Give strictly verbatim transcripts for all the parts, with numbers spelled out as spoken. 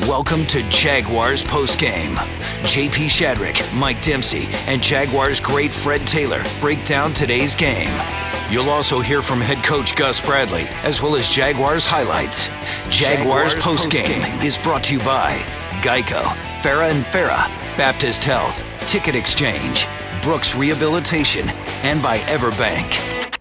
Welcome to Jaguars Postgame. J P Shadrick, Mike Dempsey, and Jaguars great Fred Taylor break down today's game. You'll also hear from head coach Gus Bradley, as well as Jaguars highlights. Jaguars, Jaguars Postgame Post is brought to you by Geico, Farah and Farah, Baptist Health, Ticket Exchange, Brooks Rehabilitation, and by Everbank.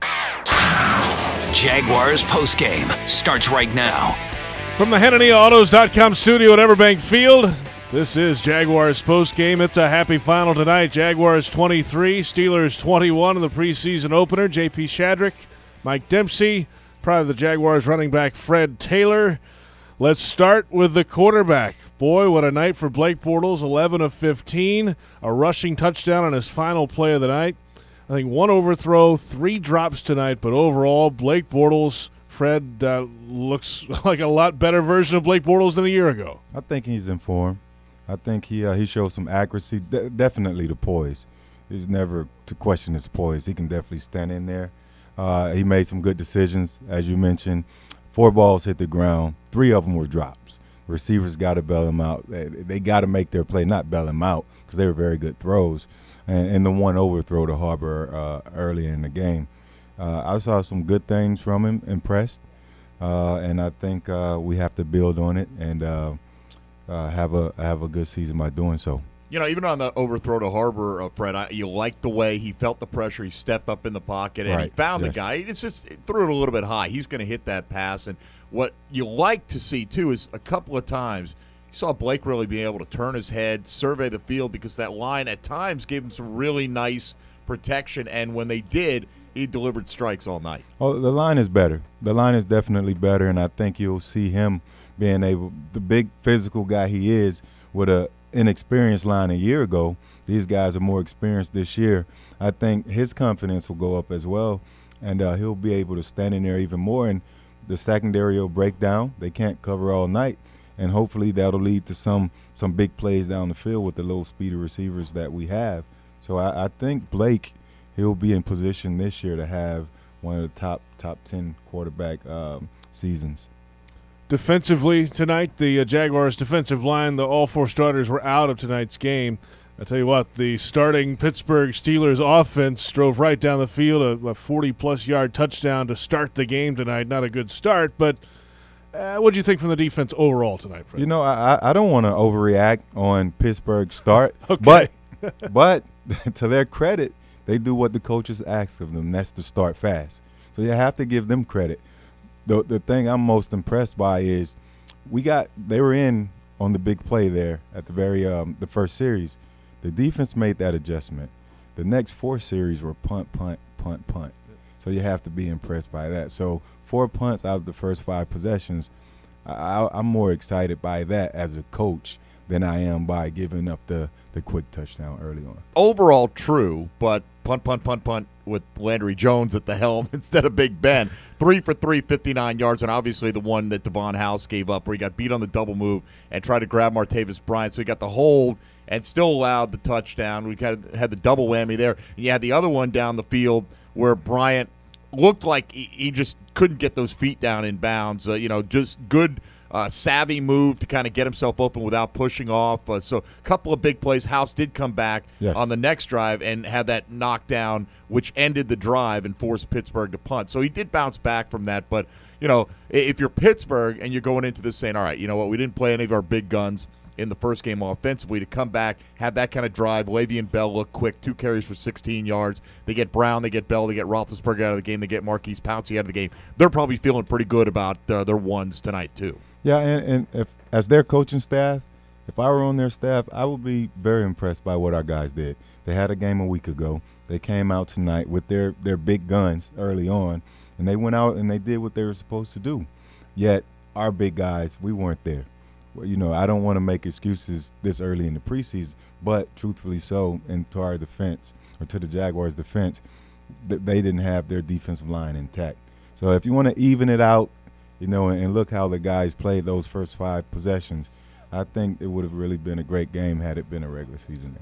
Jaguars Postgame starts right now. From the Hannania Autos dot com studio at Everbank Field, this is Jaguars Postgame. It's a happy final tonight. Jaguars twenty-three, Steelers twenty-one in the preseason opener. J P Shadrick, Mike Dempsey, proud of the Jaguars running back Fred Taylor. Let's start with the quarterback. Boy, what a night for Blake Bortles, eleven of fifteen, a rushing touchdown on his final play of the night. I think one overthrow, three drops tonight, but overall, Blake Bortles, Fred, uh, looks like a lot better version of Blake Bortles than a year ago. I think he's in form. I think he uh, he shows some accuracy, De- definitely the poise. He's never to question his poise. He can definitely stand in there. Uh, he made some good decisions, as you mentioned. Four balls hit the ground. Three of them were drops. Receivers got to bail him out. They, they got to make their play, not bail him out, because they were very good throws. And, and the one overthrow to Harbor uh, early in the game. Uh, I saw some good things from him, impressed, uh, and I think uh, we have to build on it and uh, uh, have a have a good season by doing so. You know, even on the overthrow to Harbor, uh, Fred, I, you liked the way he felt the pressure. He stepped up in the pocket, and right. he found yes. the guy. He just threw it a little bit high. He's going to hit that pass. And what you like to see, too, is a couple of times you saw Blake really be able to turn his head, survey the field, because that line at times gave him some really nice protection. And when they did, he delivered strikes all night. Oh, the line is better. The line is definitely better, and I think you'll see him being able – the big physical guy he is with a inexperienced line a year ago. These guys are more experienced this year. I think his confidence will go up as well, and uh, he'll be able to stand in there even more, and the secondary will break down. They can't cover all night, and hopefully that'll lead to some some big plays down the field with the low speed receivers that we have. So I, I think Blake – he'll be in position this year to have one of the top top ten quarterback um, seasons. Defensively tonight, the uh, Jaguars' defensive line, the all four starters were out of tonight's game. I tell you what, the starting Pittsburgh Steelers offense drove right down the field, a forty-plus yard touchdown to start the game tonight. Not a good start, but uh, what do you think from the defense overall tonight, Fred? You know, I, I don't want to overreact on Pittsburgh's start, okay. but but to their credit, they do what the coaches ask of them, and that's to start fast. So you have to give them credit. The the thing I'm most impressed by is we got they were in on the big play there at the very um, the first series. The defense made that adjustment. The next four series were punt, punt, punt, punt. So you have to be impressed by that. So four punts out of the first five possessions, I, I'm more excited by that as a coach than I am by giving up the, the quick touchdown early on. Overall true, but punt, punt, punt, punt with Landry Jones at the helm instead of Big Ben. Three for three, fifty-nine yards, and obviously the one that Devon House gave up where he got beat on the double move and tried to grab Martavis Bryant. So he got the hold and still allowed the touchdown. We kind of had the double whammy there. And you had the other one down the field where Bryant looked like he, he just couldn't get those feet down in bounds. Uh, you know, just good – Uh, savvy move to kind of get himself open without pushing off. Uh, so a couple of big plays. House did come back yes. on the next drive and had that knockdown, which ended the drive and forced Pittsburgh to punt. So he did bounce back from that. But, you know, if you're Pittsburgh and you're going into this saying, all right, you know what, we didn't play any of our big guns in the first game offensively, to come back, have that kind of drive. Le'Veon Bell look quick, two carries for sixteen yards. They get Brown, they get Bell, they get Roethlisberger out of the game, they get Marquise Pouncey out of the game. They're probably feeling pretty good about uh, their ones tonight too. Yeah, and, and if as their coaching staff, if I were on their staff, I would be very impressed by what our guys did. They had a game a week ago. They came out tonight with their, their big guns early on, and they went out and they did what they were supposed to do. Yet our big guys, we weren't there. Well, you know, I don't want to make excuses this early in the preseason, but truthfully so, and to our defense, or to the Jaguars' defense, th- they didn't have their defensive line intact. So if you want to even it out, you know, and look how the guys played those first five possessions, I think it would have really been a great game had it been a regular season game.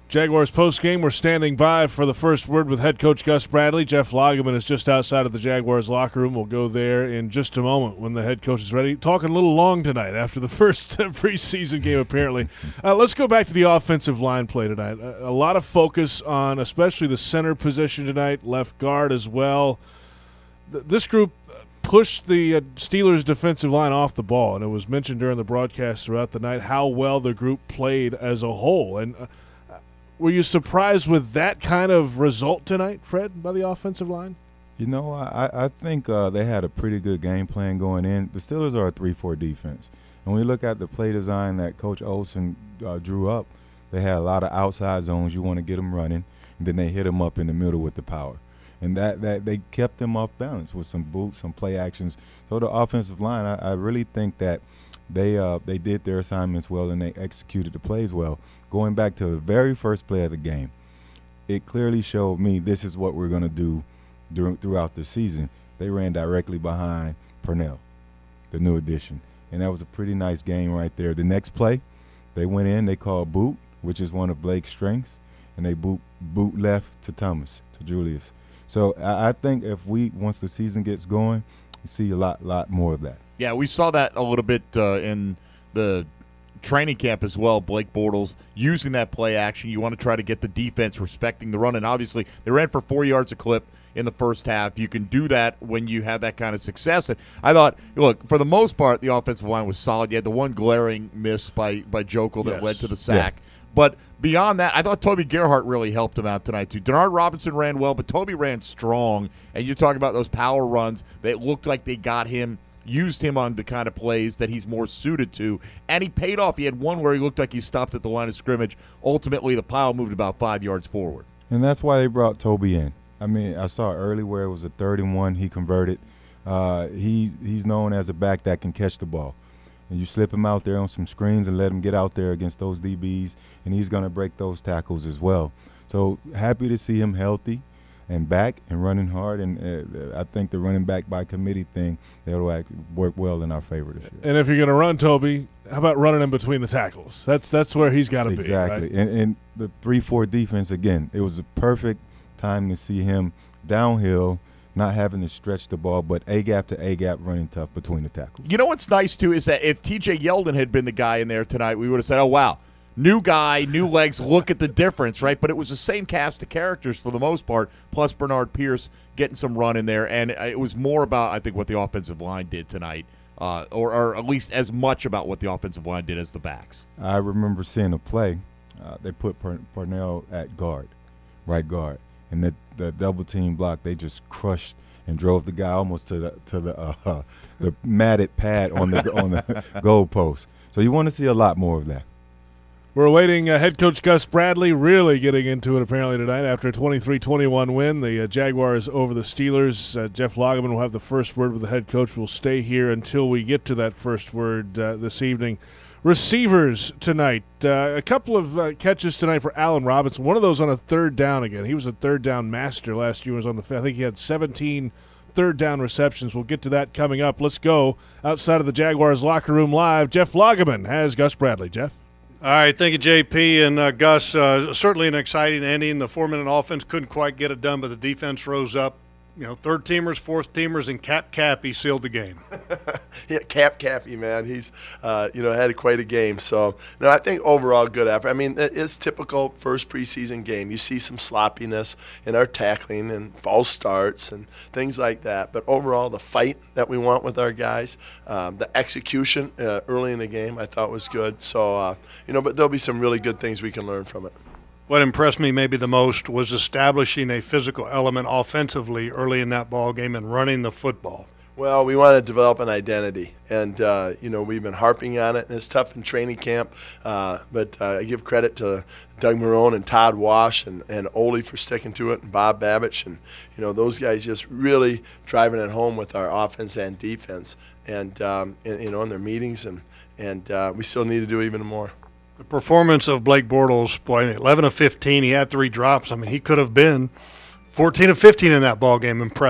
Jaguars postgame, we're standing by for the first word with head coach Gus Bradley. Jeff Lageman is just outside of the Jaguars locker room. We'll go there in just a moment when the head coach is ready. Talking a little long tonight after the first preseason game, apparently. Uh, let's go back to the offensive line play tonight. A, a lot of focus on especially the center position tonight, left guard as well. Th- this group pushed the uh, Steelers' defensive line off the ball, and it was mentioned during the broadcast throughout the night how well the group played as a whole. And uh, were you surprised with that kind of result tonight, Fred, by the offensive line? You know, I, I think uh, they had a pretty good game plan going in. The Steelers are a three four defense. And when we look at the play design that Coach Olsen uh, drew up, they had a lot of outside zones. You want to get them running, and then they hit them up in the middle with the power. And that, that they kept them off balance with some boots, some play actions. So the offensive line, I, I really think that they uh, they did their assignments well and they executed the plays well. Going back to the very first play of the game, it clearly showed me this is what we're going to do during, throughout the season. They ran directly behind Purnell, the new addition. And that was a pretty nice game right there. The next play, they went in, they called boot, which is one of Blake's strengths, and they boot, boot left to Thomas, to Julius. So I, I think if we, once the season gets going, we see a lot, lot more of that. Yeah, we saw that a little bit uh, in the training camp as well. Blake Bortles using that play action. You want to try to get the defense respecting the run, and obviously they ran for four yards a clip in the first half. You can do that when you have that kind of success. And I thought, look, for the most part, the offensive line was solid. You had the one glaring miss by, by Jokel that yes. led to the sack. Yeah. But beyond that, I thought Toby Gerhart really helped him out tonight, too. Denard Robinson ran well, but Toby ran strong. And you're talking about those power runs that looked like they got him, used him on the kind of plays that he's more suited to. And he paid off. He had one where he looked like he stopped at the line of scrimmage. Ultimately, the pile moved about five yards forward. And that's why they brought Toby in. I mean, I saw early where it was a third and one. He converted. Uh, he's, he's known as a back that can catch the ball. And you slip him out there on some screens and let him get out there against those D Bs, and he's going to break those tackles as well. So happy to see him healthy and back and running hard. And uh, I think the running back by committee thing, that'll work well in our favor this year. And if you're going to run Toby, how about running in between the tackles? That's that's where he's got to exactly. be. Exactly. Right? And, and the three four defense, again, it was a perfect time to see him downhill, not having to stretch the ball, but A-gap to A-gap running tough between the tackles. You know what's nice, too, is that if T J Yeldon had been the guy in there tonight, we would have said, oh, wow, new guy, new legs, look at the difference, right? But it was the same cast of characters for the most part, plus Bernard Pierce getting some run in there. And it was more about, I think, what the offensive line did tonight, uh, or, or at least as much about what the offensive line did as the backs. I remember seeing a play. Uh, they put Purnell at guard, right guard. And the, the double team block, they just crushed and drove the guy almost to the to the uh, the matted pad on the on the goal post. So you want to see a lot more of that. We're awaiting uh, head coach Gus Bradley really getting into it apparently tonight after a twenty-three twenty-one win. The uh, Jaguars over the Steelers. Uh, Jeff Lageman will have the first word with the head coach. We'll stay here until we get to that first word uh, this evening. Receivers tonight. Uh, a couple of uh, catches tonight for Allen Robinson. One of those on a third down again. He was a third down master last year. He was on the I think he had seventeen third down receptions. We'll get to that coming up. Let's go outside of the Jaguars locker room live. Jeff Lageman has Gus Bradley. Jeff? All right, thank you, J P. And uh, Gus, uh, certainly an exciting ending. The four-minute offense couldn't quite get it done, but the defense rose up. You know, third-teamers, fourth-teamers, and Cap Cappy sealed the game. Yeah, Cap Cappy, man. He's, uh, you know, had quite a game. So, no, I think overall good effort. I mean, it's typical first preseason game. You see some sloppiness in our tackling and false starts and things like that. But overall, the fight that we want with our guys, um, the execution uh, early in the game I thought was good. So, uh, you know, but there'll be some really good things we can learn from it. What impressed me maybe the most was establishing a physical element offensively early in that ball game and running the football. Well, we want to develop an identity, and uh, you know we've been harping on it, and it's tough in training camp. Uh, but uh, I give credit to Doug Marrone and Todd Wash and and Ole for sticking to it, and Bob Babich, and you know those guys just really driving it home with our offense and defense, and, um, and you know in their meetings, and and uh, we still need to do even more. The performance of Blake Bortles, boy, eleven of fifteen, he had three drops. I mean, he could have been fourteen of fifteen in that ball game. Impressive.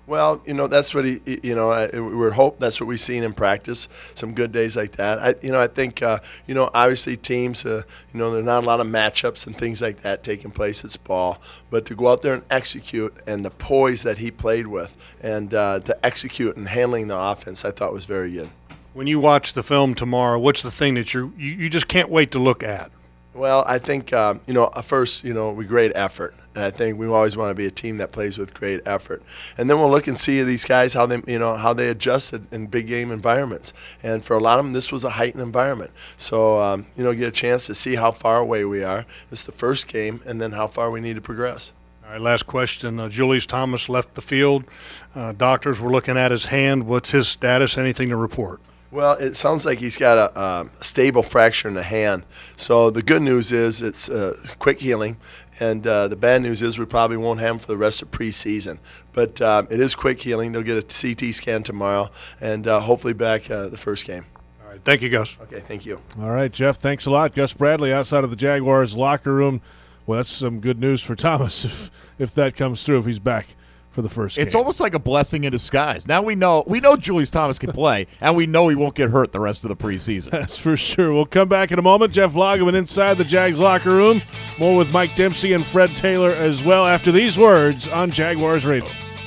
Well, you know, that's what he, you know, I, we would hope that's what we've seen in practice, some good days like that. I, you know, I think, uh, you know, obviously teams, uh, you know, there's not a lot of matchups and things like that taking place. It's ball. But to go out there and execute and the poise that he played with and uh, to execute and handling the offense, I thought was very good. When you watch the film tomorrow, what's the thing that you're, you you just can't wait to look at? Well, I think, um, you know, first, you know, we great effort. And I think we always want to be a team that plays with great effort. And then we'll look and see these guys, how they, you know, how they adjusted in big game environments. And for a lot of them, this was a heightened environment. So, um, you know, get a chance to see how far away we are. It's the first game, and then how far we need to progress. All right, last question. Uh, Julius Thomas left the field. Uh, doctors were looking at his hand. What's his status? Anything to report? Well, it sounds like he's got a, a stable fracture in the hand. So the good news is it's uh, quick healing, and uh, the bad news is we probably won't have him for the rest of preseason. But uh, it is quick healing. They'll get a C T scan tomorrow, and uh, hopefully back uh, the first game. All right, thank you, Gus. Okay, thank you. All right, Jeff, thanks a lot. Gus Bradley outside of the Jaguars locker room. Well, that's some good news for Thomas if, if that comes through, if he's back for the first game. It's almost like a blessing in disguise. Now we know we know Julius Thomas can play, and we know he won't get hurt the rest of the preseason. That's for sure. We'll come back in a moment. Jeff Lageman inside the Jags locker room. More with Mike Dempsey and Fred Taylor as well after these words on Jaguars Radio.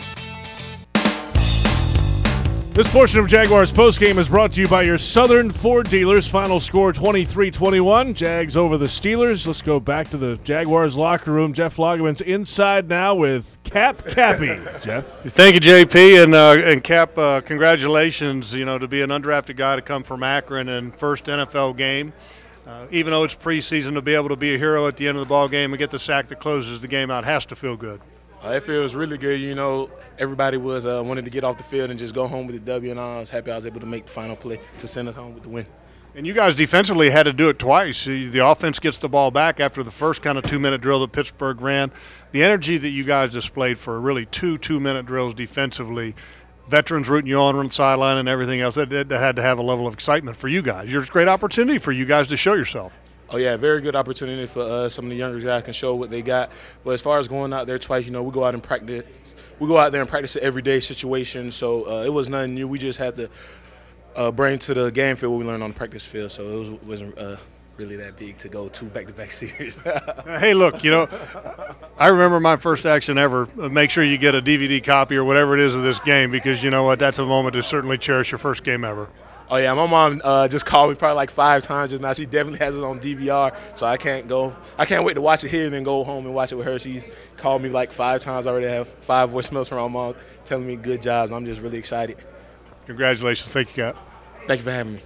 This portion of Jaguars postgame is brought to you by your Southern Ford dealers. Final score twenty-three twenty-one. Jags over the Steelers. Let's go back to the Jaguars locker room. Jeff Lageman's inside now with Cap Cappy. Jeff? Thank you, J P. And, uh, and Cap, uh, congratulations, you know, to be an undrafted guy to come from Akron and first N F L game. Uh, even though it's preseason, to be able to be a hero at the end of the ball game and get the sack that closes the game out has to feel good. Uh, it feels really good. You know, everybody was uh, wanted to get off the field and just go home with the W, and I was happy I was able to make the final play to send us home with the win. And you guys defensively had to do it twice. The offense gets the ball back after the first kind of two-minute drill that Pittsburgh ran. The energy that you guys displayed for really two two-minute drills defensively, veterans rooting you on on the sideline and everything else, that, that had to have a level of excitement for you guys. There's a great opportunity for you guys to show yourself. Oh, yeah, very good opportunity for uh, some of the younger guys can show what they got. But as far as going out there twice, you know, we go out and practice. We go out there and practice an everyday situation. So uh, it was nothing new. We just had to uh, bring to the game field what we learned on the practice field. So it was, wasn't uh, really that big to go two back-to-back series. Hey, look, you know, I remember my first action ever. Make sure you get a D V D copy or whatever it is of this game because, you know what, that's a moment to certainly cherish your first game ever. Oh, yeah, my mom uh, just called me probably like five times just now. She definitely has it on D V R, so I can't go. I can't wait to watch it here and then go home and watch it with her. She's called me like five times. I already have five voicemails from my mom telling me good jobs. I'm just really excited. Congratulations. Thank you, Cap. Thank you for having me.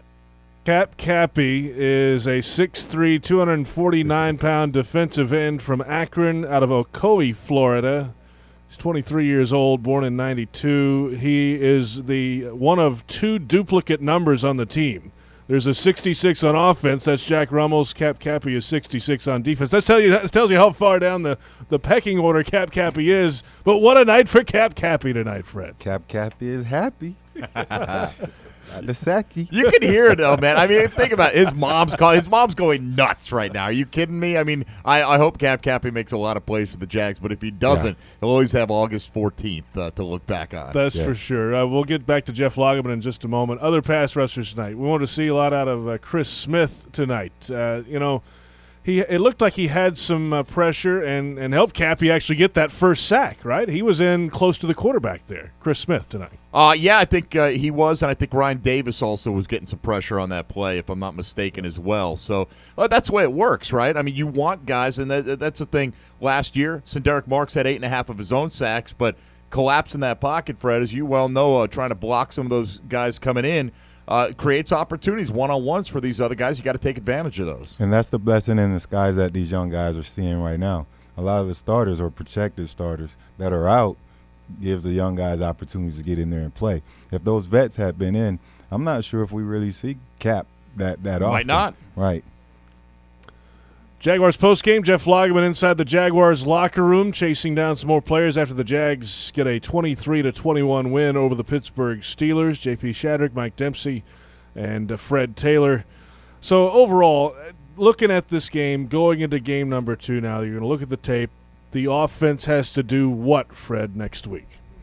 Cap Cappy is a six three, two hundred forty-nine pound defensive end from Akron out of Ocoee, Florida. He's twenty-three years old, born in ninety-two. He is the one of two duplicate numbers on the team. There's a sixty-six on offense. That's Jack Rummels. Cap Cappy is sixty-six on defense. That tells you, that tells you how far down the, the pecking order Cap Cappy is. But what a night for Cap Cappy tonight, Fred. Cap Cappy is happy. Not the Sacky. You can hear it, though, man. I mean, think about it. His mom's call, His mom's going nuts right now. Are you kidding me? I mean, I, I hope Cap Cappy makes a lot of plays for the Jags, but if he doesn't, yeah. he'll always have August fourteenth uh, to look back on. That's yeah. for sure. Uh, we'll get back to Jeff Lageman in just a moment. Other pass rushers tonight. We want to see a lot out of uh, Chris Smith tonight. Uh, you know, he it looked like he had some uh, pressure and, and helped Cappy actually get that first sack, right? He was in close to the quarterback there, Chris Smith tonight. Uh, yeah, I think uh, he was, and I think Ryan Davis also was getting some pressure on that play, if I'm not mistaken, as well. So uh, that's the way it works, right? I mean, you want guys, and that, that's the thing. Last year, Sindaric Marks had eight and a half of his own sacks, but collapse in that pocket, Fred, as you well know, uh, trying to block some of those guys coming in, uh, creates opportunities, one-on-ones for these other guys. You got to take advantage of those. And that's the blessing in disguise that these young guys are seeing right now. A lot of the starters or projected starters that are out gives the young guys opportunities to get in there and play. If those vets had been in, I'm not sure if we really see Cap that, that often. Might not. Right. Jaguars postgame, Jeff Lageman inside the Jaguars locker room, chasing down some more players after the Jags get a twenty-three to twenty-one win over the Pittsburgh Steelers. J P Shadrick, Mike Dempsey, and uh, Fred Taylor. So overall, looking at this game, going into game number two now, you're going to look at the tape. The offense has to do what, Fred, next week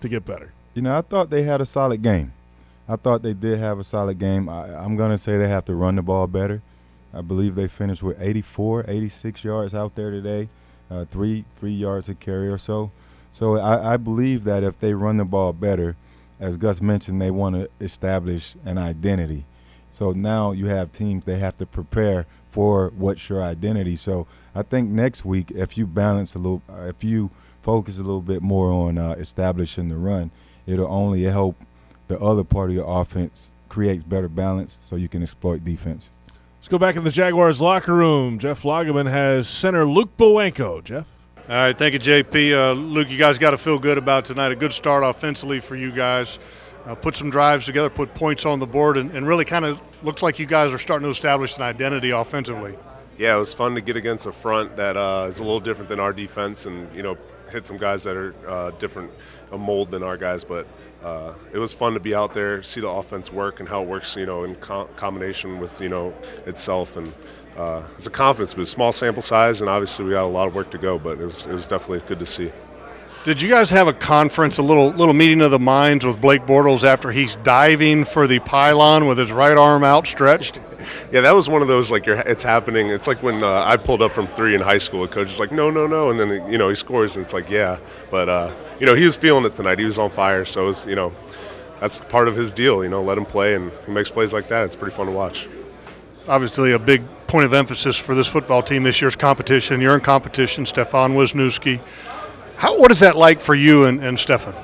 to get better? You know, I thought they had a solid game. I thought they did have a solid game. I, I'm going to say they have to run the ball better. I believe they finished with eighty-four, eighty-six yards out there today, uh, three three yards a carry or so. So I, I believe that if they run the ball better, as Gus mentioned, they want to establish an identity. So now you have teams, they have to prepare for what's your identity. So I think next week, if you balance a little, uh, if you focus a little bit more on uh, establishing the run, it'll only help the other part of your offense creates better balance so you can exploit defense. Let's go back in the Jaguars locker room. Jeff Lageman has center Luke Bowanko. Jeff? All right, thank you, J P. Uh, Luke, you guys got to feel good about tonight. A good start offensively for you guys. Uh, put some drives together, put points on the board, and, and really kind of looks like you guys are starting to establish an identity offensively. Yeah, it was fun to get against a front that uh, is a little different than our defense, and, you know, hit some guys that are uh, different a mold than our guys. But uh, it was fun to be out there, see the offense work and how it works, you know, in co- combination with, you know, itself. And uh, it's a confidence boost, small sample size, and obviously we got a lot of work to go, but it was, it was definitely good to see. Did you guys have a conference, a little little meeting of the minds with Blake Bortles after he's diving for the pylon with his right arm outstretched? Yeah, that was one of those, like, you're, it's happening. It's like when uh, I pulled up from three in high school. The coach is like, no, no, no. And then, you know, he scores, and it's like, yeah. But, uh, you know, he was feeling it tonight. He was on fire. So, it was, you know, that's part of his deal, you know, let him play. And he makes plays like that. It's pretty fun to watch. Obviously, a big point of emphasis for this football team this year's competition. You're in competition, Stefan Wisniewski. How, what is that like for you and, and Stefan?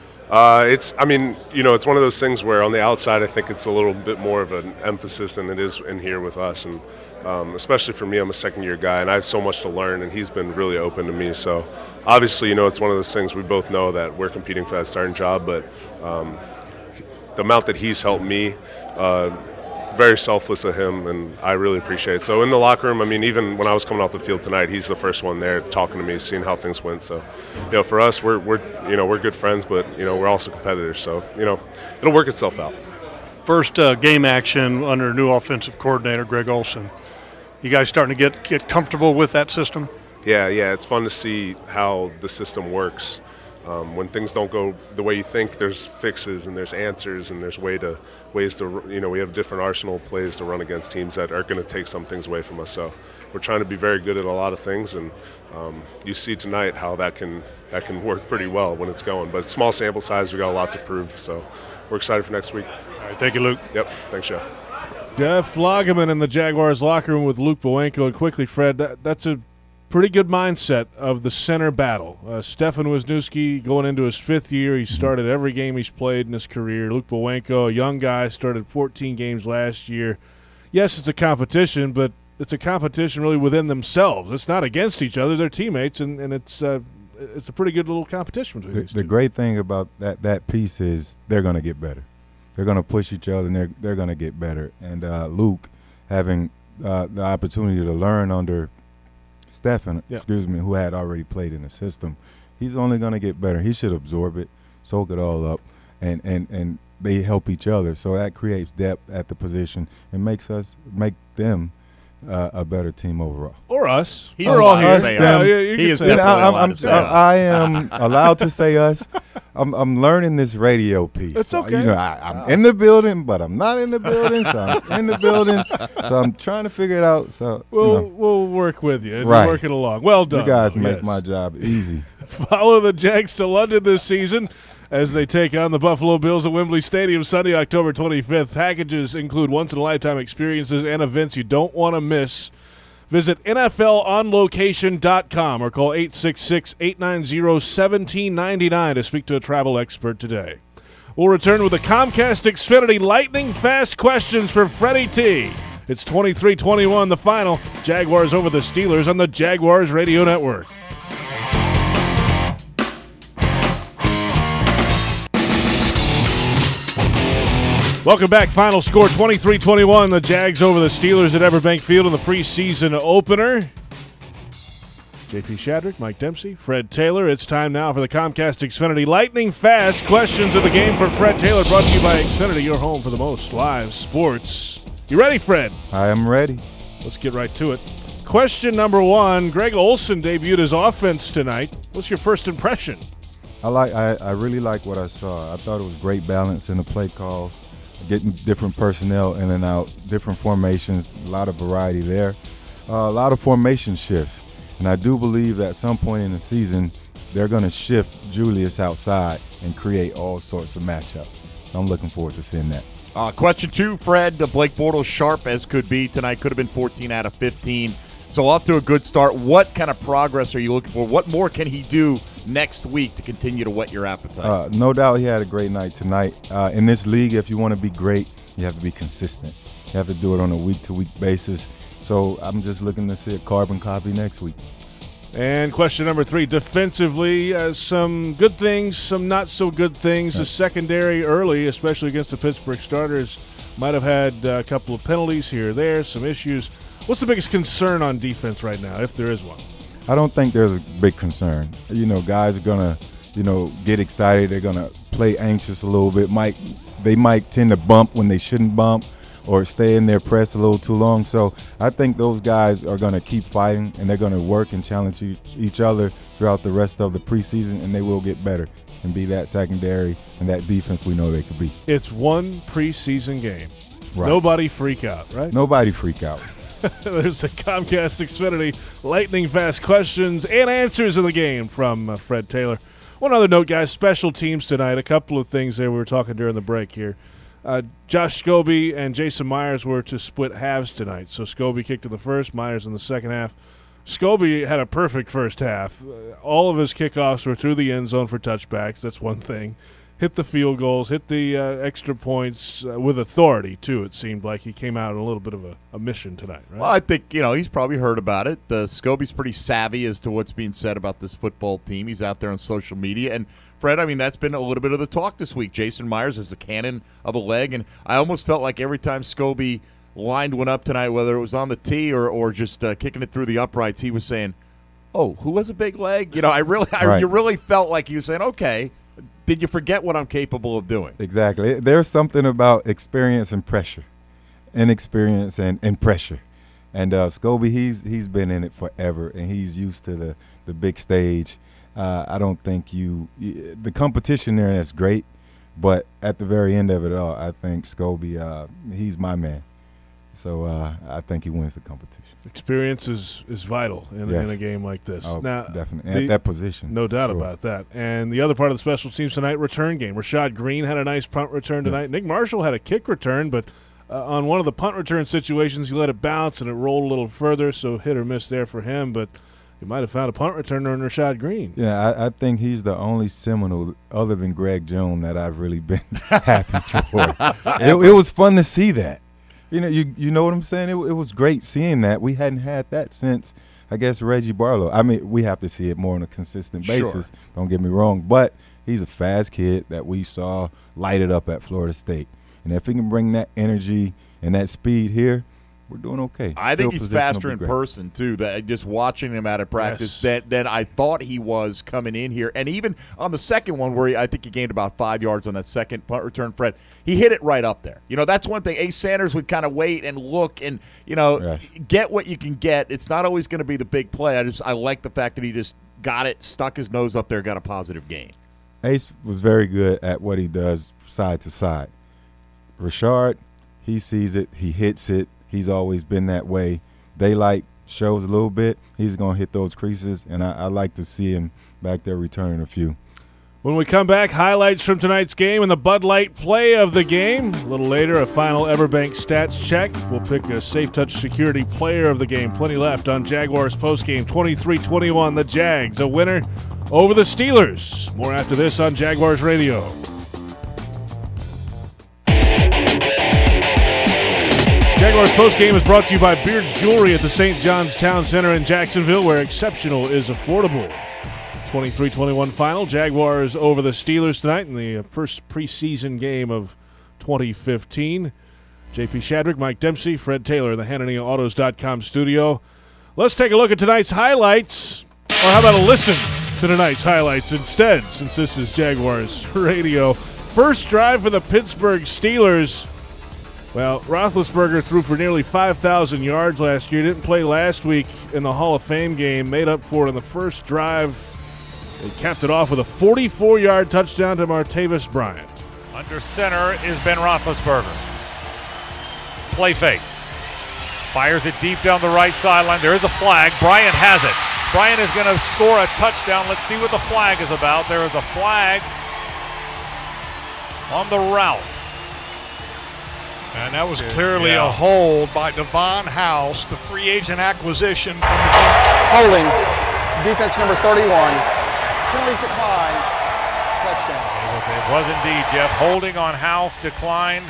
Uh, it's, I mean, you know, it's one of those things where on the outside I think it's a little bit more of an emphasis than it is in here with us. And um, especially for me, I'm a second-year guy, and I have so much to learn, and he's been really open to me. So obviously, you know, it's one of those things we both know that we're competing for that starting job, but um, the amount that he's helped me, uh, very selfless of him, and I really appreciate it. So in the locker room, I mean, even when I was coming off the field tonight, he's the first one there talking to me, seeing how things went. So, you know, for us, we're we're you know we're good friends, but you know we're also competitors. So you know, it'll work itself out. First uh, game action under new offensive coordinator Greg Olson. You guys starting to get get comfortable with that system? Yeah, yeah, it's fun to see how the system works. Um, when things don't go the way you think, there's fixes and there's answers and there's way to ways to, you know, we have different arsenal of plays to run against teams that are going to take some things away from us. So we're trying to be very good at a lot of things, and um, you see tonight how that can that can work pretty well when it's going. But it's small sample size, we got a lot to prove, so we're excited for next week. All right, thank you, Luke. Yep, thanks, Jeff. Jeff Lageman in the Jaguars locker room with Luke Bowanko. And quickly, Fred, that, that's a pretty good mindset of the center battle. Uh, Stefan Wisniewski going into his fifth year. He started every game he's played in his career. Luke Bowanko, a young guy, started fourteen games last year. Yes, it's a competition, but it's a competition really within themselves. It's not against each other. They're teammates, and, and it's uh, it's a pretty good little competition between The, these the two. great thing about that, that piece is they're going to get better. They're going to push each other, and they're, they're going to get better. And uh, Luke, having uh, the opportunity to learn under Stefan, yeah. excuse me, who had already played in the system, he's only going to get better. He should absorb it, soak it all up, and, and, and they help each other. So that creates depth at the position and makes us make them uh, a better team overall. Or us. He's We're all allowed to here. say Yeah, us. you- you He can is say And that. definitely I, I'm, allowed I'm, to say us. I am allowed to say us. I'm, I'm learning this radio piece. It's So, okay. you know, I, I'm in the building, but I'm not in the building. So I'm in the building. So I'm trying to figure it out. So you We'll, know, we'll work with you and Right. work it along. Well done. you guys though, make yes. my job easy. Follow the Jags to London this season as they take on the Buffalo Bills at Wembley Stadium Sunday, October twenty-fifth. Packages include once-in-a-lifetime experiences and events you don't want to miss. Visit N F L on location dot com or call eight six six, eight nine zero, one seven nine nine to speak to a travel expert today. We'll return with the Comcast Xfinity lightning fast questions from Freddie T. It's twenty-three twenty-one, the final. Jaguars over the Steelers on the Jaguars Radio Network. Welcome back. Final score twenty-three twenty-one. The Jags over the Steelers at Everbank Field in the preseason opener. J P Shadrick, Mike Dempsey, Fred Taylor. It's time now for the Comcast Xfinity Lightning Fast questions of the game for Fred Taylor, brought to you by Xfinity, your home for the most live sports. You ready, Fred? I am ready. Let's get right to it. Question number one. Greg Olson debuted his offense tonight. What's your first impression? I like. I, I really like what I saw. I thought it was great balance in the play call, getting different personnel in and out, different formations, a lot of variety there, uh, a lot of formation shifts. And I do believe that at some point in the season, they're going to shift Julius outside and create all sorts of matchups. So I'm looking forward to seeing that. Uh, question two, Fred. Uh, Blake Bortles, sharp as could be tonight, could have been fourteen out of fifteen. So off to a good start. What kind of progress are you looking for? What more can he do next week to continue to whet your appetite? Uh, no doubt he had a great night tonight. Uh, in this league, if you want to be great, you have to be consistent. You have to do it on a week-to-week basis. So I'm just looking to see a carbon copy next week. And question number three, defensively, uh, some good things, some not so good things. The secondary early, especially against the Pittsburgh starters, might have had a couple of penalties here or there, some issues. What's the biggest concern on defense right now, if there is one? I don't think there's a big concern. You know, guys are going to, you know, get excited. They're going to play anxious a little bit. Might They might tend to bump when they shouldn't bump, or stay in their press a little too long. So I think those guys are going to keep fighting, and they're going to work and challenge each other throughout the rest of the preseason, and they will get better and be that secondary and that defense we know they could be. It's one preseason game. Right. Nobody freak out, right? Nobody freak out. There's the Comcast Xfinity lightning fast questions and answers in the game from uh, Fred Taylor. One other note, guys, special teams tonight. A couple of things there we were talking during the break here. Uh, Josh Scobie and Jason Myers were to split halves tonight. So Scobie kicked in the first, Myers in the second half. Scobie had a perfect first half. Uh, all of his kickoffs were through the end zone for touchbacks. That's one thing. Hit the field goals, hit the uh, extra points uh, with authority, too. It seemed like he came out on a little bit of a, a mission tonight, right? Well, I think, you know, he's probably heard about it. The Scobie's pretty savvy as to what's being said about this football team. He's out there on social media. And, Fred, I mean, that's been a little bit of the talk this week. Jason Myers is a cannon of a leg. And I almost felt like every time Scobie lined one up tonight, whether it was on the tee or, or just uh, kicking it through the uprights, he was saying, oh, who has a big leg? You know, I really, I, Right. you really felt like he was saying, okay, did you forget what I'm capable of doing? Exactly. There's something about experience and pressure, inexperience and, and pressure. And uh, Scobie, he's he's been in it forever, and he's used to the, the big stage. Uh, I don't think you – the competition there, that's great, but at the very end of it all, I think Scobie, uh, he's my man. So uh, I think he wins the competition. Experience is, is vital in, Yes. in a game like this. Oh, now, definitely. the- At that position. No doubt sure. about that. And the other part of the special teams tonight, return game. Rashad Green had a nice punt return tonight. Yes. Nick Marshall had a kick return, but uh, on one of the punt return situations, he let it bounce and it rolled a little further, so hit or miss there for him. But you might have found a punt returner in Rashad Green. Yeah, I, I think he's the only Seminole other than Greg Jones that I've really been happy for. it, it was fun to see that. You know, you you know what I'm saying? It, it was great seeing that. We hadn't had that since, I guess, Reggie Barlow. I mean, we have to see it more on a consistent basis. Sure. Don't get me wrong. But he's a fast kid that we saw light it up at Florida State. And if he can bring that energy and that speed here, we're doing okay. I think Field he's position will faster be in great. person too. That just watching him out of practice, Yes. that than I thought he was coming in here, and even on the second one where he, I think he gained about five yards on that second punt return. Fred, he hit it right up there. You know, that's one thing. Ace Sanders would kind of wait and look, and you know, Yes. get what you can get. It's not always going to be the big play. I just I like the fact that he just got it, stuck his nose up there, got a positive gain. Ace was very good at what he does side to side. Rashard, he sees it, he hits it. He's always been that way. Daylight shows a little bit. He's going to hit those creases, and I, I like to see him back there returning a few. When we come back, highlights from tonight's game and the Bud Light play of the game. A little later, a final Everbank stats check. We'll pick a Safe Touch Security player of the game. Plenty left on Jaguars postgame. twenty-three twenty-one, the Jags, a winner over the Steelers. More after this on Jaguars Radio. Jaguars postgame is brought to you by Beard's Jewelry at the Saint John's Town Center in Jacksonville, where exceptional is affordable. twenty-three twenty-one final. Jaguars over the Steelers tonight in the first preseason game of twenty fifteen. J P Shadrick, Mike Dempsey, Fred Taylor in the Hanania Autos dot com studio. Let's take a look at tonight's highlights. Or how about a listen to tonight's highlights instead, since this is Jaguars Radio. First drive for the Pittsburgh Steelers. Well, Roethlisberger threw for nearly five thousand yards last year. Didn't play last week in the Hall of Fame game. Made up for it in the first drive They capped it off with a forty-four-yard touchdown to Martavis Bryant. Under center is Ben Roethlisberger. Play fake. Fires it deep down the right sideline. There is a flag. Bryant has it. Bryant is going to score a touchdown. Let's see what the flag is about. There is a flag on the route. And that was clearly yeah. a hold by Devon House, the free agent acquisition from the holding. Defense number thirty-one. Penalties declined. Touchdown. It was indeed, Jeff. Holding on House, declined.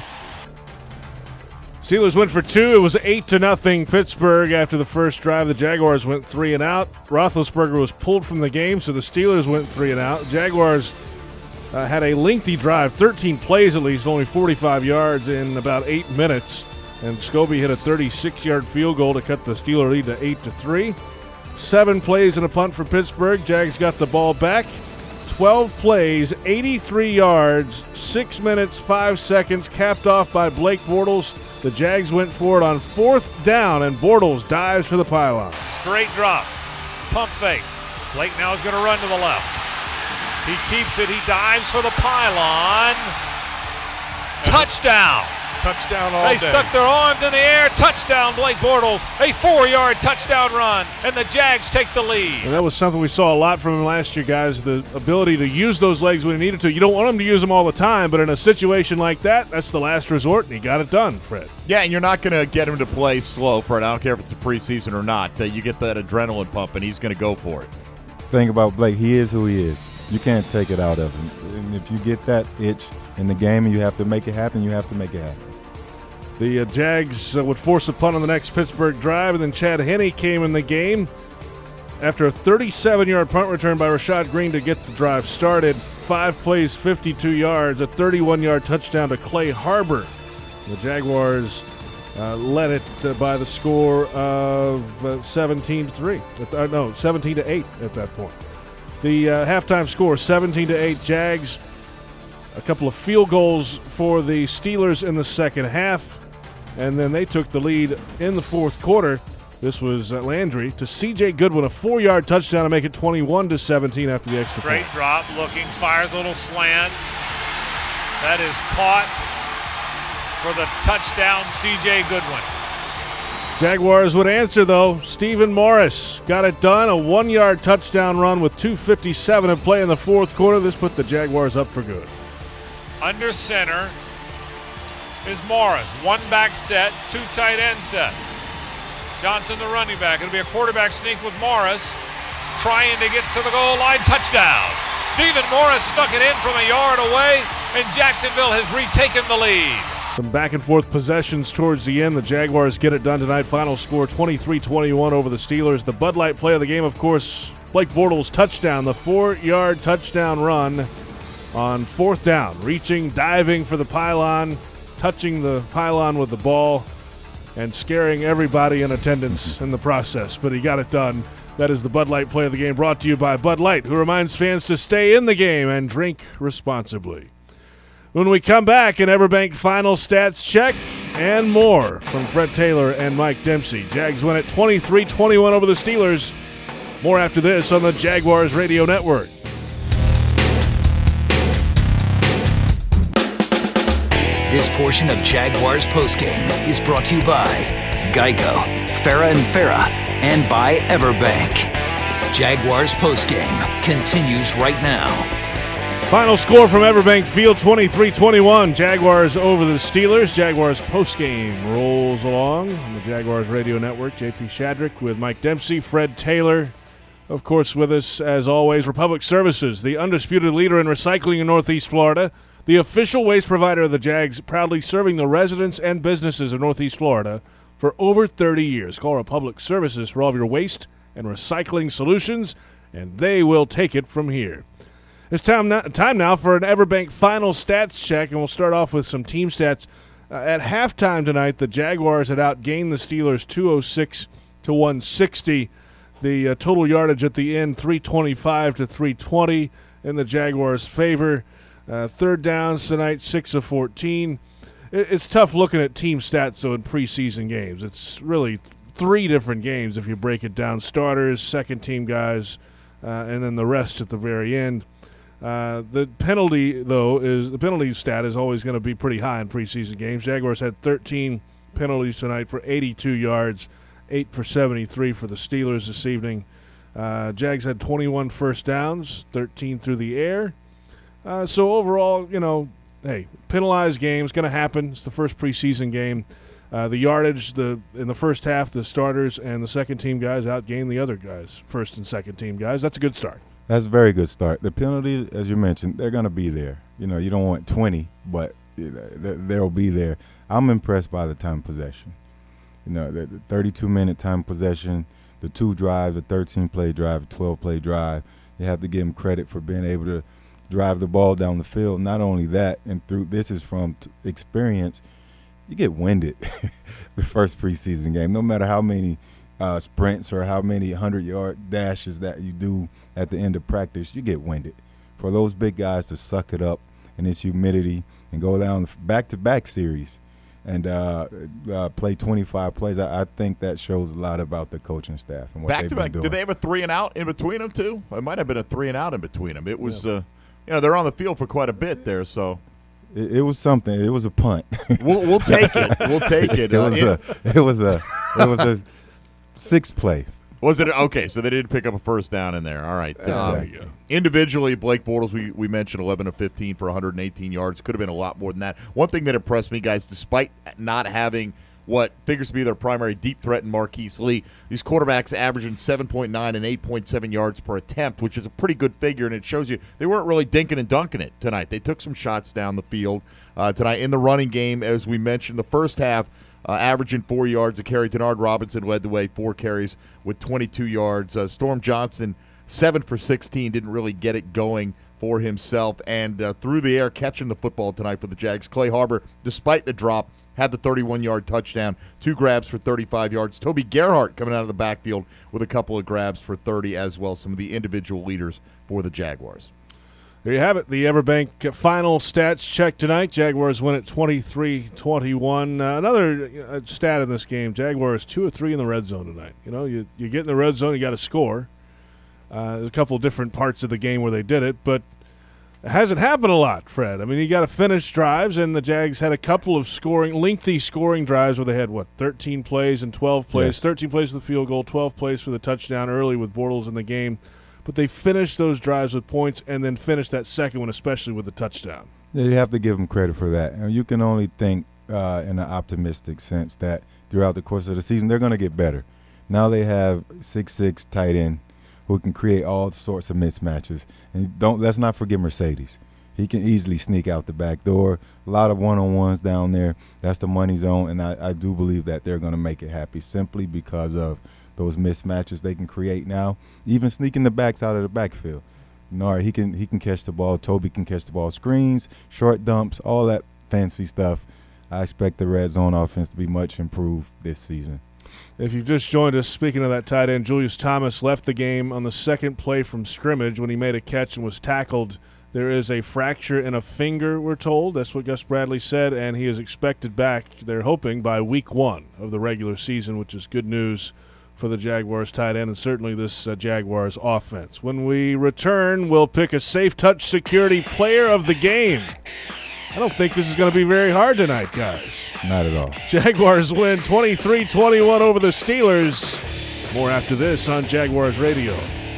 Steelers went for two. It was eight to nothing Pittsburgh after the first drive. The Jaguars went three and out. Roethlisberger was pulled from the game, so the Steelers went three and out. Jaguars uh, had a lengthy drive, thirteen plays at least, only forty-five yards in about eight minutes. And Scobie hit a thirty-six-yard field goal to cut the Steeler lead to eight to three. Seven plays and a punt for Pittsburgh. Jags got the ball back. twelve plays, eighty-three yards, six minutes, five seconds, capped off by Blake Bortles. The Jags went for it on fourth down, and Bortles dives for the pylon. Straight drop. Pump fake. Blake now is going to run to the left. He keeps it. He dives for the pylon. Touchdown. Touchdown all They day. stuck their arms in the air. Touchdown, Blake Bortles. A four-yard touchdown run, and the Jags take the lead. And that was something we saw a lot from him last year, guys, the ability to use those legs when he needed to. You don't want him to use them all the time, but in a situation like that, that's the last resort, and he got it done, Fred. Yeah, and you're not going to get him to play slow, Fred. I don't care if it's a preseason or not. That you get that adrenaline pump, and he's going to go for it. Thing about Blake, he is who he is. You can't take it out of him. And if you get that itch in the game and you have to make it happen, you have to make it happen. The uh, Jags uh, would force a punt on the next Pittsburgh drive, and then Chad Henne came in the game after a thirty-seven-yard punt return by Rashad Green to get the drive started. Five plays, fifty-two yards, a thirty-one-yard touchdown to Clay Harbor. The Jaguars uh, led it uh, by the score of uh, seventeen to three. Uh, no, seventeen to eight at that point. The uh, halftime score, seventeen to eight Jags. A couple of field goals for the Steelers in the second half, and then they took the lead in the fourth quarter. This was uh, Landry to C J Goodwin, a four-yard touchdown to make it twenty-one to seventeen after the extra point. Straight drop, looking, fires a little slant. That is caught for the touchdown, C J Goodwin. Jaguars would answer, though. Stephen Morris got it done, a one-yard touchdown run with two fifty-seven in play in the fourth quarter. This put the Jaguars up for good. Under center is Morris. One back set, two tight end set. Johnson, the running back. It'll be a quarterback sneak with Morris trying to get to the goal line. Touchdown. Stephen Morris stuck it in from a yard away, and Jacksonville has retaken the lead. Some back and forth possessions towards the end. The Jaguars get it done tonight. Final score twenty-three twenty-one over the Steelers. The Bud Light play of the game, of course, Blake Bortles' touchdown, the four-yard touchdown run on fourth down. Reaching, diving for the pylon, touching the pylon with the ball, and scaring everybody in attendance in the process. But he got it done. That is the Bud Light play of the game, brought to you by Bud Light, who reminds fans to stay in the game and drink responsibly. When we come back, an Everbank final stats check and more from Fred Taylor and Mike Dempsey. Jags win at twenty-three twenty-one over the Steelers. More after this on the Jaguars Radio Network. This portion of Jaguars postgame is brought to you by Geico, Farah and Farah, and by Everbank. Jaguars postgame continues right now. Final score from Everbank Field, twenty-three twenty-one. Jaguars over the Steelers. Jaguars postgame rolls along on the Jaguars Radio Network. J P Shadrick with Mike Dempsey, Fred Taylor. Of course, with us, as always, Republic Services, the undisputed leader in recycling in Northeast Florida. The official waste provider of the Jags, proudly serving the residents and businesses of Northeast Florida for over thirty years. Call Republic Services for all of your waste and recycling solutions, and they will take it from here. It's time now, time now for an Everbank final stats check, and we'll start off with some team stats. Uh, at halftime tonight, the Jaguars had outgained the Steelers two oh six to one sixty. The uh, total yardage at the end, three twenty-five to three twenty in the Jaguars' favor. Uh, third downs tonight, six of fourteen. It, it's tough looking at team stats, though, in preseason games. It's really three different games if you break it down. Starters, second-team guys, uh, and then the rest at the very end. Uh, the penalty, though, is the penalty stat is always going to be pretty high in preseason games. Jaguars had thirteen penalties tonight for eighty-two yards, eight for seventy-three for the Steelers this evening. Uh, Jags had twenty-one first downs, thirteen through the air. Uh, so overall, you know, hey, penalized game's going to happen. It's the first preseason game. Uh, the yardage, the in the first half, the starters and the second team guys outgained the other guys, first and second team guys. That's a good start. That's a very good start. The penalty, as you mentioned, they're going to be there. You know, you don't want twenty, but they'll be there. I'm impressed by the time possession. You know, the thirty-two minute time possession, the two drives, the thirteen play drive, the twelve play drive. You have to give them credit for being able to drive the ball down the field. Not only that, and through this is from t- experience, you get winded the first preseason game. No matter how many uh, sprints or how many hundred-yard dashes that you do at the end of practice, you get winded. For those big guys to suck it up in this humidity and go down back-to-back series and uh, uh, play twenty-five plays, I, I think that shows a lot about the coaching staff and what they've been doing. Did they have a three and out in between them too? It might have been a three and out in between them. It was, yeah. uh, you know, they're on the field for quite a bit there, so. It, it was something. It was a punt. We'll, we'll take it. We'll take it. It was uh, a. It was a. It was a six play. Was it okay? So they did pick up a first down in there. All right. Um, there you go. Individually, Blake Bortles, we, we mentioned eleven of fifteen for one hundred eighteen yards. Could have been a lot more than that. One thing that impressed me, guys, despite not having what figures to be their primary deep threat in Marquise Lee, these quarterbacks averaging seven point nine and eight point seven yards per attempt, which is a pretty good figure, and it shows you they weren't really dinking and dunking it tonight. They took some shots down the field uh, tonight in the running game, as we mentioned. The first half, Uh, averaging four yards a carry. Denard Robinson led the way, four carries with twenty-two yards. Uh, Storm Johnson, seven for sixteen, didn't really get it going for himself. And uh, through the air, catching the football tonight for the Jags. Clay Harbor, despite the drop, had the thirty-one-yard touchdown, two grabs for thirty-five yards. Toby Gerhart coming out of the backfield with a couple of grabs for thirty as well, some of the individual leaders for the Jaguars. There you have it. The Everbank final stats check tonight. Jaguars win at twenty-three twenty-one. Uh, another uh, stat in this game, Jaguars two or three in the red zone tonight. You know, you, you get in the red zone, you got to score. Uh, there's a couple of different parts of the game where they did it, but it hasn't happened a lot, Fred. I mean, you got to finish drives, and the Jags had a couple of scoring, lengthy scoring drives where they had, what, thirteen plays and twelve plays, yes. thirteen plays for the field goal, twelve plays for the touchdown early with Bortles in the game. But they finished those drives with points and then finished that second one, especially with the touchdown. Yeah, you have to give them credit for that. And you can only think uh, in an optimistic sense that throughout the course of the season they're going to get better. Now they have six six tight end who can create all sorts of mismatches. And don't let's not forget Mercedes. He can easily sneak out the back door. A lot of one-on-ones down there. That's the money zone, and I, I do believe that they're going to make it happy simply because of those mismatches they can create now, even sneaking the backs out of the backfield. Nard, he can he can catch the ball. Toby can catch the ball. Screens, short dumps, all that fancy stuff. I expect the red zone offense to be much improved this season. If you've just joined us, speaking of that tight end, Julius Thomas left the game on the second play from scrimmage when he made a catch and was tackled. There is a fracture in a finger, we're told. That's what Gus Bradley said, and he is expected back, they're hoping, by week one of the regular season, which is good news for the Jaguars tight end and certainly this uh, Jaguars offense. When we return, we'll pick a safe touch security player of the game. I don't think this is going to be very hard tonight, guys. Not at all. Jaguars win twenty-three twenty-one over the Steelers. More after this on Jaguars Radio.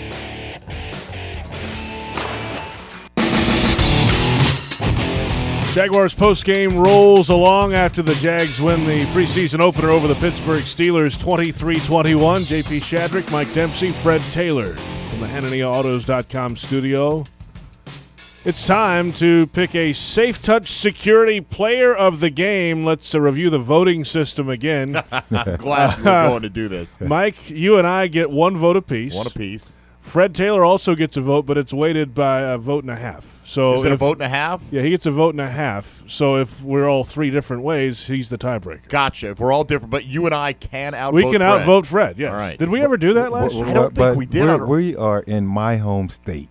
Jaguars postgame rolls along after the Jags win the preseason opener over the Pittsburgh Steelers twenty-three twenty-one. J P Shadrick, Mike Dempsey, Fred Taylor from the Hannania Autos dot com studio. It's time to pick a safe touch security player of the game. Let's uh, review the voting system again. Glad we're going to do this. Mike, you and I get one vote apiece. One apiece. Fred Taylor also gets a vote, but it's weighted by a vote and a half. So is it if, a vote and a half? Yeah, he gets a vote and a half. So if we're all three different ways, he's the tiebreaker. Gotcha. If we're all different, but you and I can outvote We can Fred. outvote Fred, yes. All right. Did we ever do that last year? I don't think we did. We're, we are in my home state.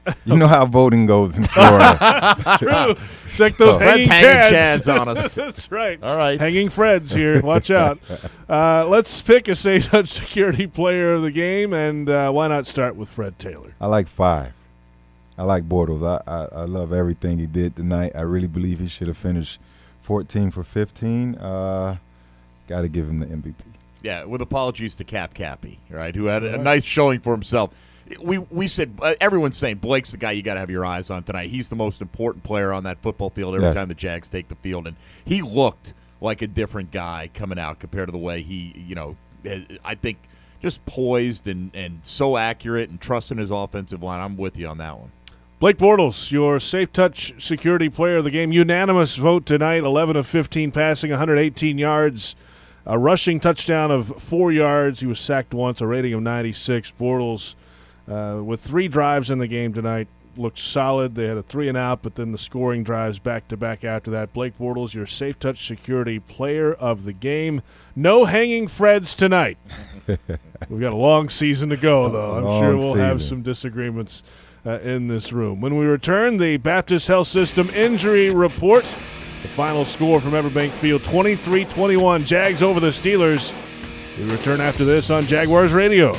You know how voting goes in Florida. True. Check those So- hanging, hanging chads. chads on us. That's right. All right. Hanging Freds here. Watch out. Uh, let's pick a Safe Touch Security player of the game, and uh, why not start with Fred Taylor? I like five. I like Bortles. I, I, I love everything he did tonight. I really believe he should have finished fourteen for fifteen. Uh, Got to give him the M V P. Yeah, with apologies to Cap Cappy, right, who had a, a nice showing for himself. We we said uh, everyone's saying Blake's the guy you got to have your eyes on tonight. He's the most important player on that football field every Yes. time the Jags take the field, and he looked like a different guy coming out compared to the way he, you know, I think just poised and, and so accurate and trusting his offensive line. I'm with you on that one. Blake Bortles, your Safe Touch Security player of the game. Unanimous vote tonight, eleven of fifteen passing, one hundred eighteen yards. A rushing touchdown of four yards. He was sacked once, a rating of ninety-six. Bortles, uh, with three drives in the game tonight, looked solid. They had a three and out, but then the scoring drives back-to-back after that. Blake Bortles, your Safe Touch Security player of the game. No hanging Freds tonight. We've got a long season to go, though. I'm Long sure we'll have season. some disagreements uh, in this room. When we return, the Baptist Health System injury report. The final score from Everbank Field, twenty-three twenty-one. Jags over the Steelers. We return after this on Jaguars Radio.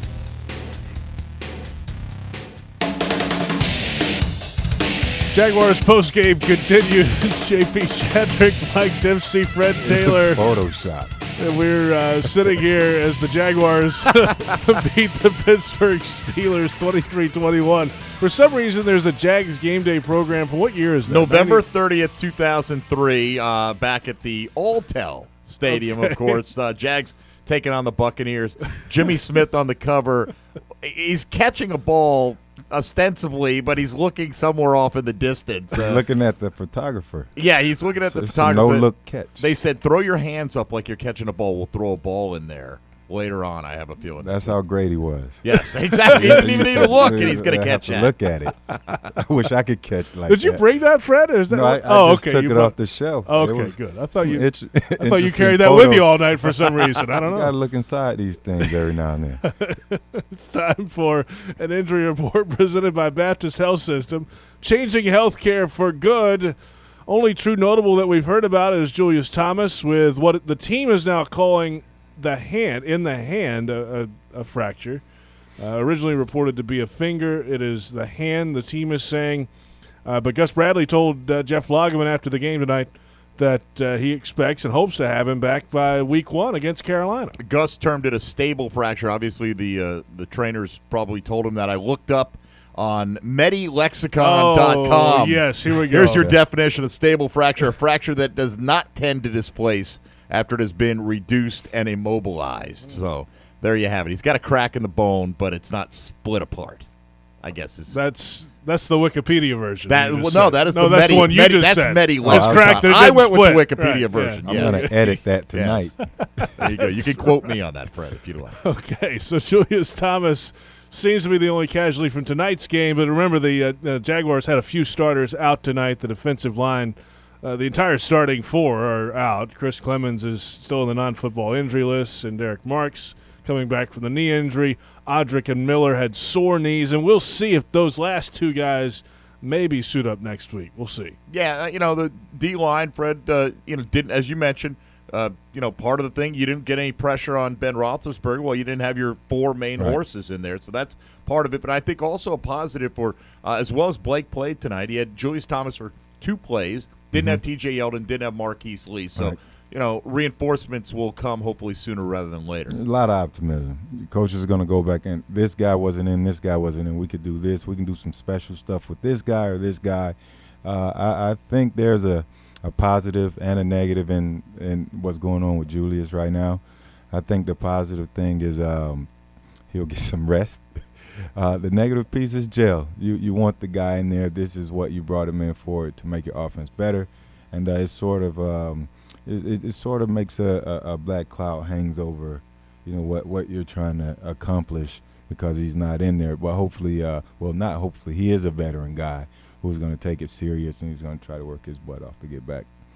Jaguars postgame continues. J P Shadrick, Mike Dempsey, Fred Taylor. Photoshop. And we're uh, sitting here as the Jaguars beat the Pittsburgh Steelers twenty-three twenty-one. For some reason, there's a Jags game day program. For what year is that? November thirtieth, two thousand three, uh, back at the Alltel Stadium, Okay. of course. Uh, Jags taking on the Buccaneers. Jimmy Smith on the cover. He's catching a ball ostensibly, but he's looking somewhere off in the distance. Uh, Looking at the photographer. yeah, he's looking at So the it's a photographer. no-look catch. They said, throw your hands up like you're catching a ball. We'll throw a ball in there later on, I have a feeling. That's how great he was. Yes, exactly. He didn't even need to look, and he's going I to have catch to that. Look at it. I wish I could catch like Did you that. bring that, Fred? Or is that No, I, I oh, just okay. took you it brought- off the shelf. It Okay, was good. I thought some you. itch- I thought you interesting carried that with photo. you all night for some reason. I don't You gotta know. look inside these things every now and then. It's time for an injury report presented by Baptist Health System. Changing healthcare for good. Only true notable that we've heard about is Julius Thomas with what the team is now calling the hand, in the hand, a, a, a fracture. Uh, originally reported to be a finger. It is the hand, the team is saying. Uh, but Gus Bradley told uh, Jeff Lageman after the game tonight that uh, he expects and hopes to have him back by week one against Carolina. Gus termed it a stable fracture. Obviously, the uh, the trainers probably told him that. I looked up on medi lexicon dot com. Oh, yes, here we go. Here's your Yeah. definition of stable fracture: a fracture that does not tend to displace after it has been reduced and immobilized. So there you have it. He's got a crack in the bone, but it's not split apart, I guess is That's that's the Wikipedia version. that. you Well, just no, said. that is no, the that's medi, the one you medi- just that's said. medi It's lexicon. cracked, it I didn't went with split. the Wikipedia Right, version. yeah. I'm Yes. gonna edit that tonight. Yes. There you go. You can quote me on that, Fred, if you'd like. Okay, so Julius Thomas seems to be the only casualty from tonight's game. But remember, the uh, uh, Jaguars had a few starters out tonight. The defensive line, uh, the entire starting four are out. Chris Clemens is still in the non-football injury list, and Derek Marks coming back from the knee injury. Audric and Miller had sore knees, and we'll see if those last two guys maybe suit up next week. We'll see. Yeah, uh, you know, the D line, Fred, uh, you know, didn't, as you mentioned, uh, you know, part of the thing, you didn't get any pressure on Ben Roethlisberger. Well, you didn't have your four main Right. horses in there, so that's part of it. But I think also a positive for, uh, as well as Blake played tonight, he had Julius Thomas for two plays, didn't have T J Yeldon, didn't have Marquise Lee. So, Right. you know, reinforcements will come hopefully sooner rather than later. A lot of optimism. Coaches are going to go back and this guy wasn't in, this guy wasn't in. We could do this. We can do some special stuff with this guy or this guy. Uh, I, I think there's a, a positive and a negative in, in what's going on with Julius right now. I think the positive thing is um, he'll get some rest. Uh, the negative piece is gel. You you want the guy in there. This is what you brought him in for, to make your offense better, and uh, it's sort of um, it, it, it sort of makes a, a, a black cloud hangs over, you know, what what you're trying to accomplish because he's not in there. But hopefully, uh, well, not hopefully, he is a veteran guy who's going to take it serious and he's going to try to work his butt off to get back.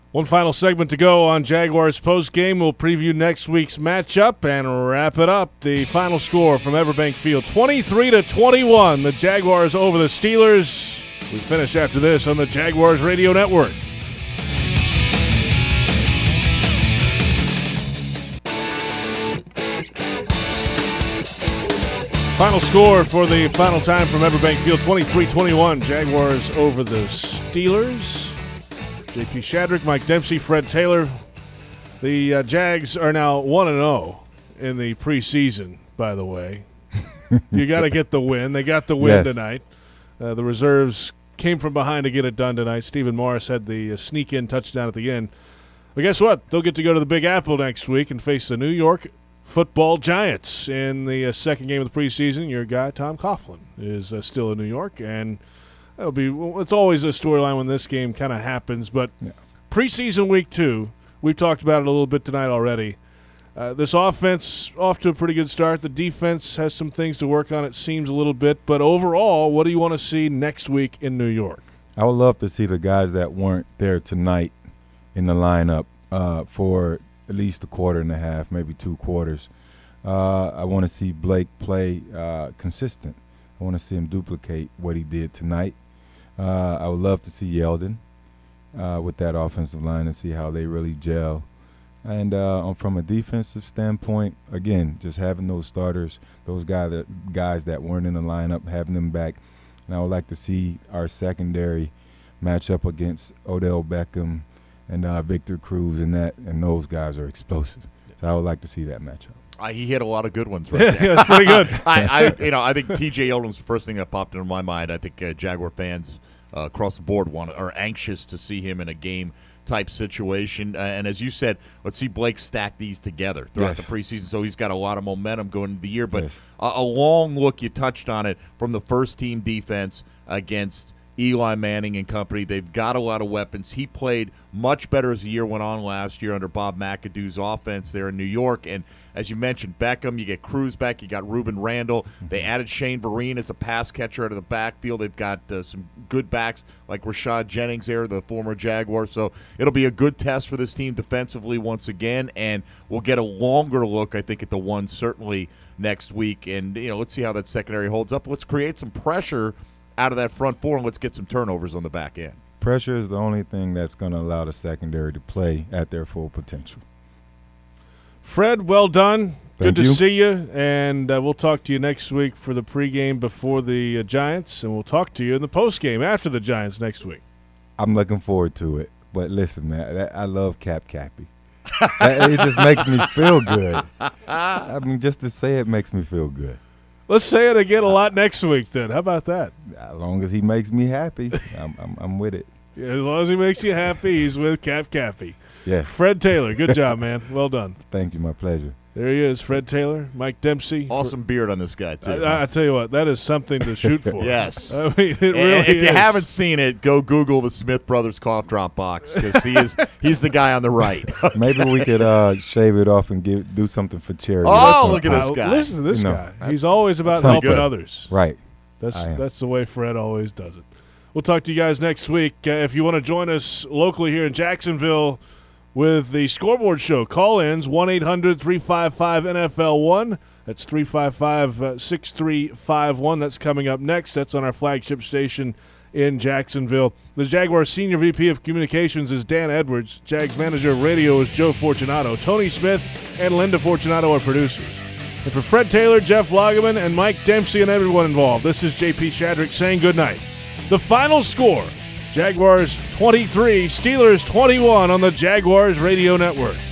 One final segment to go on Jaguars postgame. We'll preview next week's matchup and wrap it up. The final score from Everbank Field, twenty-three to twenty-one. The Jaguars over the Steelers. We finish after this on the Jaguars Radio Network. Final score for the final time from Everbank Field, twenty-three twenty-one. Jaguars over the Steelers. J P Shadrick, Mike Dempsey, Fred Taylor. The uh, Jags are now one and oh in the preseason, by the way. You got to get the win. They got the win Yes. tonight. Uh, the reserves came from behind to get it done tonight. Stephen Morris had the uh, sneak-in touchdown at the end. But guess what? They'll get to go to the Big Apple next week and face the New York Football Giants in the uh, second game of the preseason. Your guy, Tom Coughlin, is uh, still in New York, and that'll be. Well, it's always a storyline when this game kind of happens. But Yeah. preseason week two, we've talked about it a little bit tonight already. Uh, this offense off to a pretty good start. The defense has some things to work on, it seems, a little bit. But overall, what do you want to see next week in New York? I would love to see the guys that weren't there tonight in the lineup uh, for at least a quarter and a half, maybe two quarters. Uh, I want to see Blake play uh, consistent. I want to see him duplicate what he did tonight. Uh, I would love to see Yeldon uh, with that offensive line and see how they really gel. And uh, from a defensive standpoint, again, just having those starters, those guys that, guys that weren't in the lineup, having them back. And I would like to see our secondary match up against Odell Beckham and uh, Victor Cruz, and that, and those guys are explosive. So I would like to see that matchup. Uh, he hit a lot of good ones right there. Yeah, that's pretty good. I, I, you know, I think T J Yeldon's the first thing that popped into my mind. I think uh, Jaguar fans uh, across the board want are anxious to see him in a game type situation. Uh, and as you said, let's see Blake stack these together throughout Yes. the preseason. So he's got a lot of momentum going into the year. But Yes. a, a long look, you touched on it, from the first team defense against Eli Manning and company. They've got a lot of weapons. He played much better as the year went on last year under Bob McAdoo's offense there in New York. And as you mentioned, Beckham, you get Cruz back, you got Reuben Randall. They added Shane Vereen as a pass catcher out of the backfield. They've got uh, some good backs like Rashad Jennings there, the former Jaguar. So it'll be a good test for this team defensively once again, and we'll get a longer look, I think, at the one certainly next week. And, you know, let's see how that secondary holds up. Let's create some pressure out of that front four, and let's get some turnovers on the back end. Pressure is the only thing that's going to allow the secondary to play at their full potential. Fred, well done. Thank Good to you. see you, and uh, we'll talk to you next week for the pregame before the uh, Giants, and we'll talk to you in the postgame after the Giants next week. I'm looking forward to it. But listen, man, that, I love Cap Cappy. That- it just makes me feel good. I mean, just to say it makes me feel good. Let's say it again a lot next week, then. How about that? As long as he makes me happy, I'm, I'm, I'm with it. Yeah, as long as he makes you happy, he's with Cap Cappy. Yes. Fred Taylor, good job, man. Well done. Thank you. My pleasure. There he is, Fred Taylor, Mike Dempsey. Awesome beard on this guy, too. I, I tell you what, that is something to shoot for. Yes. I mean, it And really if you is. haven't seen it, go Google the Smith Brothers cough drop box, because he is he's the guy on the right. Maybe we could uh, shave it off and give do something for charity. Oh, That's look at what- this Uh, guy. Listen to this You know, guy. He's always about something. helping Good. others. Right. That's I am. that's the way Fred always does it. We'll talk to you guys next week. Uh, if you want to join us locally here in Jacksonville with the Scoreboard Show, call-ins one eight hundred three five five N F L one. That's three five five, six three five one. That's coming up next. That's on our flagship station in Jacksonville. The Jaguars Senior V P of Communications is Dan Edwards. Jags Manager of Radio is Joe Fortunato. Tony Smith and Linda Fortunato are producers. And for Fred Taylor, Jeff Lagerman, and Mike Dempsey and everyone involved, this is J P Shadrick saying goodnight. The final score, Jaguars twenty-three, Steelers twenty-one on the Jaguars Radio Network.